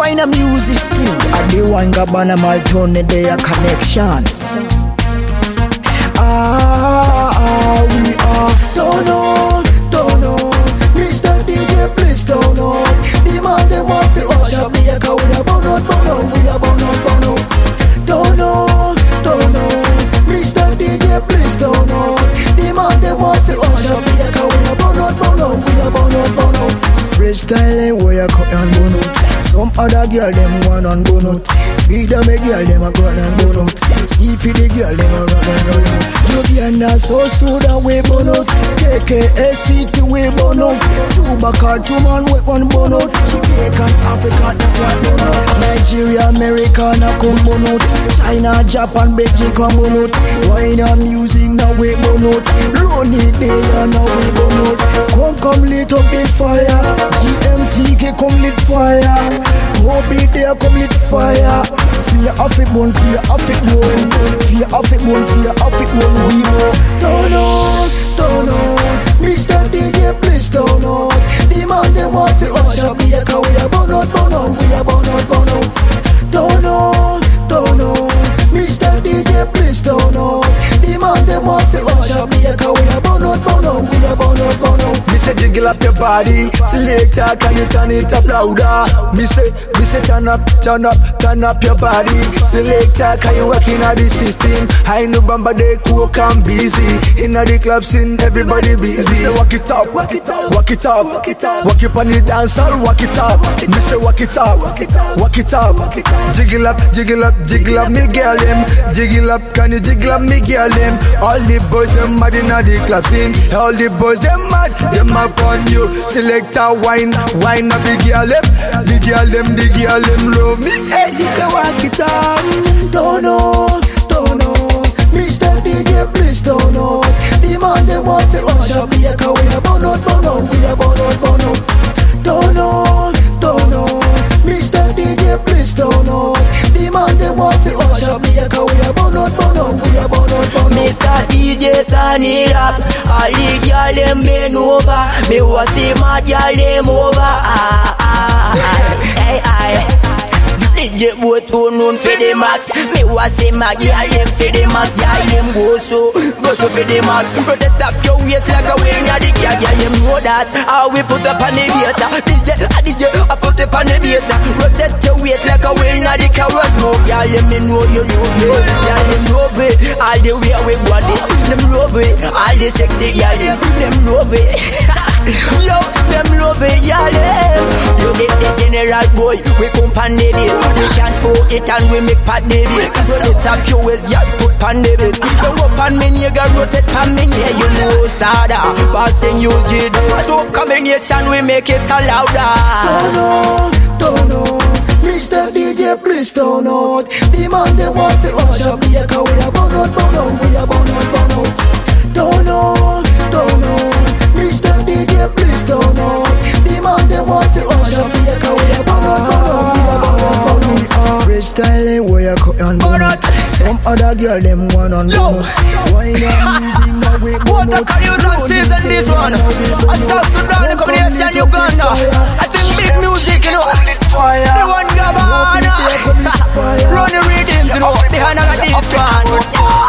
wine a music thing. I do one Gabana Maltone their connection. We are don't know. Mr. DJ, please don't know. The man they want for us up here, cause we are born out. We are born out. Don't know. Mr. DJ, please don't know. The man they want for us up here, cause we are born out. We are born out. Freestyling where you cut and burn out. Some other girl them one and burn out. Freedom a girl them a run and burn out. See for the girl them a run and run out. Uganda so soda we burn out. KKSC to we burn out. Two backer, two man we one burn out. Jamaica, Africa that one burn out. Nigeria, America na come burn out. China, Japan, Belgium come burn out. Wine and music now we burn out. Lonely day and now we burn out. Come lit up the fire. GMTK come lit fire. Hobby there come lit fire. Fear of it bone, fear of it bone. Fear of it bone, fear of it bone. We don't know. Mr. DJ, please don't know. The man they want for us up here, cause we are born out. We are born out. Don't know. Mr. DJ, please don't know. The man they want for us up here, cause we are born out. We are born out. Me say jiggle up your body, selector, can you turn it up louder? Me say turn up your body, selector, can you work in the system? I know Bamba they cook and busy, in the club scene everybody busy. Me say walk it up, walk it on the dance hall, walk it up. Me say walk it up, jiggle up, me girl them, jiggle up, can you jiggle up, me girl them? All the boys them mad in the club scene, all the boys them mad, them upon you. Selector wine up the girl them love me. Hey, you can walk it up. Don't know. Mr. DJ, please don't know. The man they want for us up here, cause we are born out. We are born out. Don't know. Mr. DJ, please don't know. The man they want for us up here, cause we are born out. We are born out. Mr. DJ, turn it up. All the girl them bend over. Me want see my girl them over. Hey. DJ boy too known for the max. Me want see my girl them for the max. Girl them go so for the max. Protect up your waist like a wing of the car. Girl them know that. How we put up on the beater. DJ, I put up on the beater. Protect your waist like a wing of the car. Smoke, girl them me know you know me. Girl them love it. All the way we want it. Them love it. All the sexy girl them love it. Yo, them love it, girl them. You get the general boy. We come pan the beat. We can't put it and we make pat the beat. Rotate up your waist, y'all put pan the beat. Don't go pan me, nigga, rotate pan me. Yeah, you know Sada, bossing you did. Top combination, we make it a louder. Don't know. Mr. DJ, please don't know. The man they want for us up here, cause we are born out. We are born out. Don't know. Mr. DJ, please don't know. The man they want for us up here, cause we are born out. Freestyling where you cut and burn out. Some other girl them one on burn out. Wine and music now we burn out. Water can use and season this one. And South Sudan, the combination Uganda. I think big music, you know. The one Gabana. Run the rhythms, you know. Behind all of this one.